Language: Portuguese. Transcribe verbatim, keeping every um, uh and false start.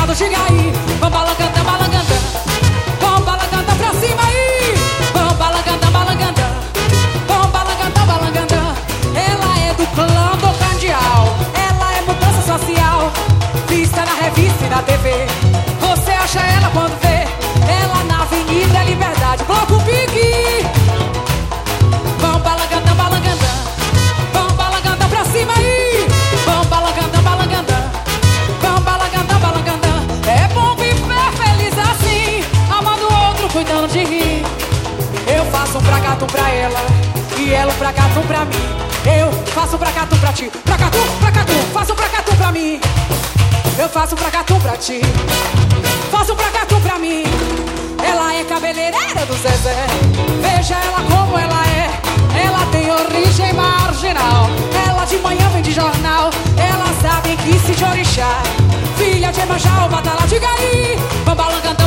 do Gigaí. Vamos balangandã, balangandã. Vamos balangandã pra cima aí. Vamos balangandã, balangandã. Vamos balangandã, balangandã. Ela é do clã do Candial. Ela é mudança social, vista na revista e na T V. Você acha ela quando vê ela na Avenida Liberdade, Bloco Pique. Vamos balangandã, balangandã. Vamos balangandã pra cima aí. Vamos balangandã, balangandã. Vamos balangandã, balangandã. É bom viver feliz assim, amando o outro, cuidando de rir. Eu faço um pra gato pra ela e ela um pra gato pra mim. Eu faço um pra gato pra ti, pra gato, pra gato. Faço um pra gato pra mim. Eu faço um pra gato pra ti. Faço um pra gato pra mim. Ela é cabeleireira do Zezé. Veja ela como ela é. Ela tem origem marginal. Ela de manhã vem de jornal. Ela sabe que se de orixá, filha de Emanjá ou Batalá de Gaí. Vamos balangandã,